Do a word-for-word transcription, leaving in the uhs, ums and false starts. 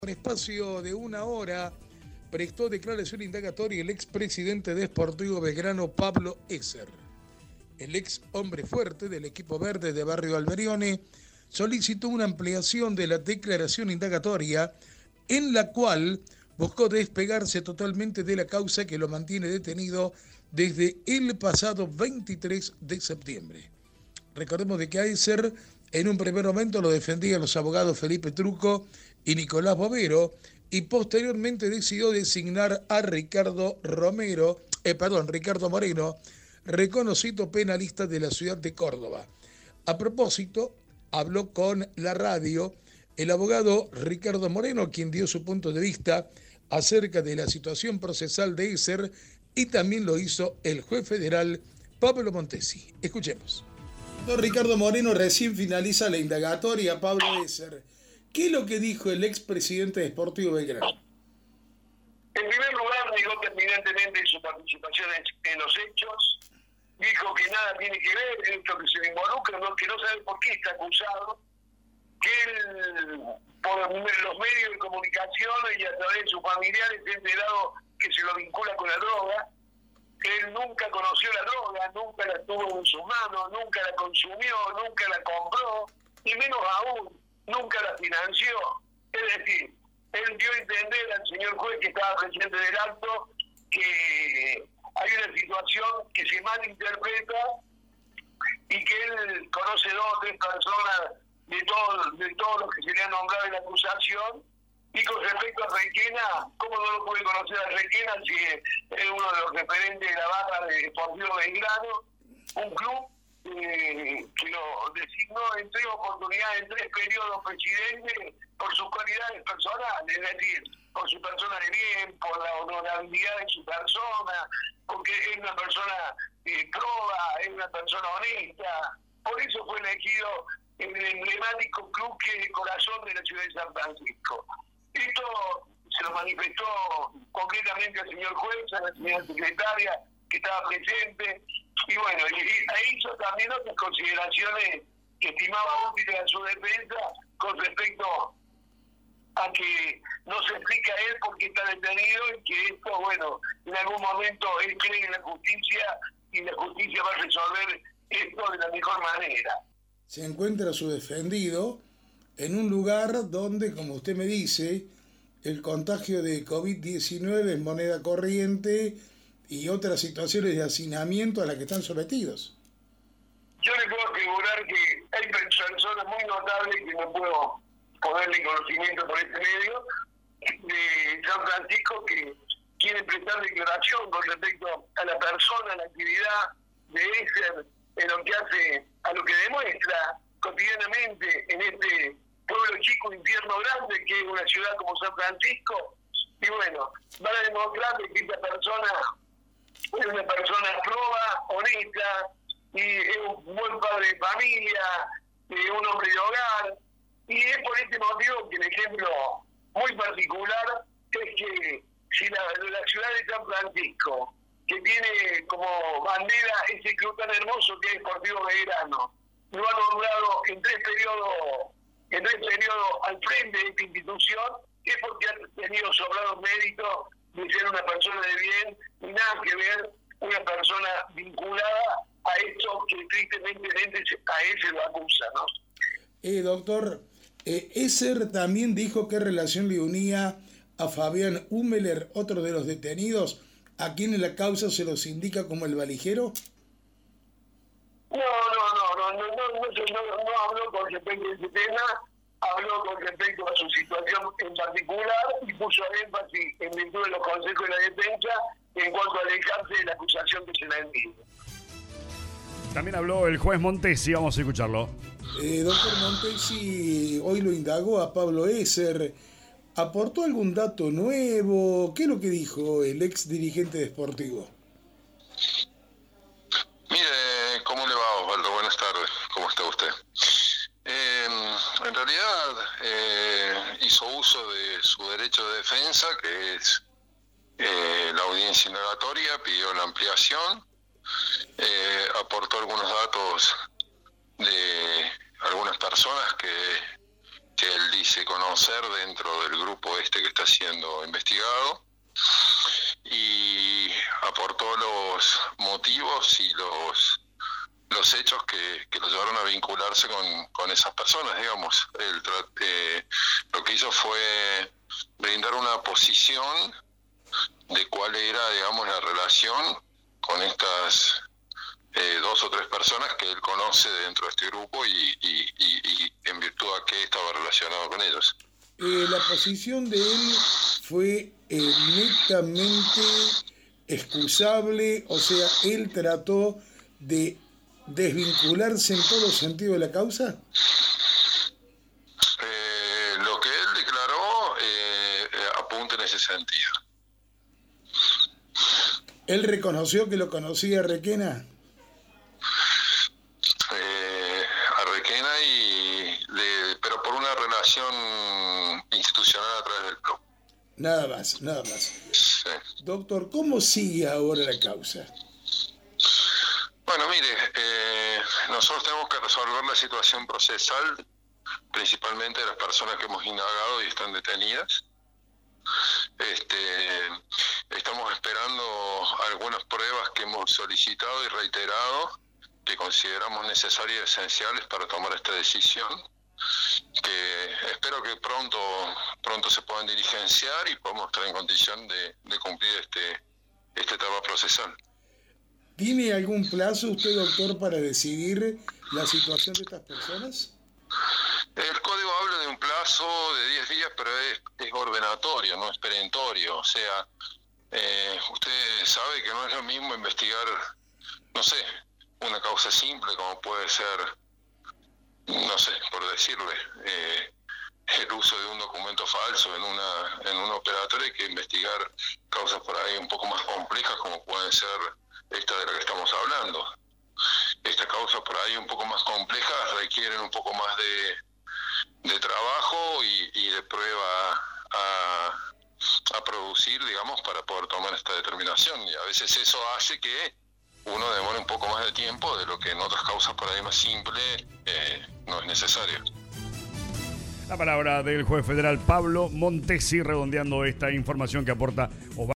Un espacio de una hora prestó declaración indagatoria el expresidente de Sportivo Belgrano, Pablo Esser. El ex hombre fuerte del equipo verde de Barrio Alberione solicitó una ampliación de la declaración indagatoria en la cual buscó despegarse totalmente de la causa que lo mantiene detenido desde el pasado veintitrés de septiembre. Recordemos de que a Esser en un primer momento lo defendían los abogados Felipe Truco y Nicolás Bovero, y posteriormente decidió designar a Ricardo Romero, eh, perdón, Ricardo Moreno, reconocido penalista de la ciudad de Córdoba. A propósito, habló con la radio el abogado Ricardo Moreno, quien dio su punto de vista acerca de la situación procesal de Esser, y también lo hizo el juez federal Pablo Montesi. Escuchemos. Don Ricardo Moreno, recién finaliza la indagatoria a Pablo Esser. ¿Qué es lo que dijo el expresidente de Sportivo Belgrano? En primer lugar, negó terminantemente su participación en los hechos, dijo que nada tiene que ver en esto que se le involucra, ¿no? Que no sabe por qué está acusado, que él, por los medios de comunicación y a través de sus familiares, se ha enterado que se lo vincula con la droga, que él nunca conoció la droga, nunca la tuvo en sus manos, nunca la consumió, nunca la compró, y menos aún, nunca la financió. Es decir, él dio a entender al señor juez que estaba presente del acto que hay una situación que se malinterpreta y que él conoce dos o tres personas de todos de todos los que se le han nombrado en la acusación. Y con respecto a Requena, ¿cómo no lo puede conocer a Requena si es uno de los referentes de la barra de Sportivo Belgrano, un club eh, que lo designó en tres oportunidades, en tres periodos presidente por sus cualidades personales, es decir, por su persona de bien, por la honorabilidad de su persona, porque es una persona eh, proba, es una persona honesta. Por eso fue elegido en el emblemático club que es el corazón de la ciudad de San Francisco. Esto se lo manifestó concretamente al señor juez, a la señora secretaria que estaba presente, y bueno, y, y hizo también otras consideraciones que estimaba útiles a su defensa con respecto a que no se explica a él por qué está detenido y que esto, bueno, en algún momento él cree en la justicia y la justicia va a resolver esto de la mejor manera. Se encuentra su defendido en un lugar donde, como usted me dice, el contagio de COVID diecinueve es moneda corriente y otras situaciones de hacinamiento a las que están sometidos. Yo le puedo asegurar que hay personas muy notables que no puedo ponerle conocimiento por este medio de San Francisco que quieren prestar declaración con respecto a la persona, a la actividad de Esser, en lo que hace, a lo que demuestra cotidianamente en este pueblo chico, infierno grande, que es una ciudad como San Francisco. Y bueno, van a demostrar que esta persona es una persona proba, honesta, y es un buen padre de familia, eh, un hombre de hogar, y es por este motivo que el ejemplo muy particular es que si la, la ciudad de San Francisco, que tiene como bandera ese club tan hermoso que es Sportivo Belgrano, lo ha nombrado en tres periodos en tres periodos al frente de esta institución, es porque ha tenido sobrados méritos de ser una persona de bien y nada que ver una persona vinculada a esto que tristemente a él se lo acusa, ¿no? Eh, doctor, eh, Esser también dijo qué relación le unía a Fabián Humeler, otro de los detenidos, a quien en la causa se los indica como el valijero. No, no, no, no, no, no, no, no, no habló con respecto a ese tema, habló con respecto a su situación en particular y puso énfasis en virtud de los consejos de la defensa en cuanto a alejarse de la acusación que se le ha enviado. También habló el juez Montesi, vamos a escucharlo. Eh, doctor Montesi hoy lo indagó a Pablo Esser. ¿Aportó algún dato nuevo? ¿Qué es lo que dijo el ex dirigente de Sportivo? Mire, ¿cómo le va, Osvaldo? Buenas tardes, ¿cómo está usted? Eh, en realidad eh, hizo uso de su derecho de defensa, que es eh, la audiencia indagatoria, pidió la ampliación, eh, aportó algunos datos de algunas personas que que él dice conocer dentro del grupo este que está siendo investigado, y aportó los motivos y los los hechos que, que lo llevaron a vincularse con, con esas personas, digamos. Él, eh, lo que hizo fue brindar una posición de cuál era, digamos, la relación con estas eh, dos o tres personas que él conoce dentro de este grupo y, y, y, y en virtud a qué estaba relacionado con ellos. Eh, la posición de él fue eh, netamente excusable, o sea, él trató de desvincularse en todo sentido de la causa. Eh, lo que él declaró eh, apunta en ese sentido. ¿Él reconoció que lo conocía a Requena? Eh, a Requena, y de, pero por una relación institucional a través del club. Nada más, nada más. Sí. Doctor, ¿cómo sigue ahora la causa? Bueno, mire, eh, nosotros tenemos que resolver la situación procesal, principalmente de las personas que hemos indagado y están detenidas. Este, estamos esperando algunas pruebas que hemos solicitado y reiterado, que consideramos necesarias y esenciales para tomar esta decisión, que espero que pronto pronto se puedan diligenciar y podamos estar en condición de, de cumplir este esta etapa procesal. ¿Tiene algún plazo usted, doctor, para decidir la situación de estas personas? El código habla de un plazo de diez días, pero es, es ordenatorio, no es perentorio. O sea, eh, usted sabe que no es lo mismo investigar, no sé, una causa simple como puede ser, no sé, por decirle, eh, el uso de un documento falso en una en un operatorio, que investigar causas por ahí un poco más complejas como pueden ser esta de la que estamos hablando. Estas causas por ahí un poco más complejas requieren un poco más de, de trabajo y, y de prueba a, a producir, digamos, para poder tomar esta determinación. Y a veces eso hace que uno demore un poco más de tiempo de lo que en otras causas por ahí más simples eh, no es necesario. La palabra del juez federal Pablo Montesi, redondeando esta información que aporta Osvaldo.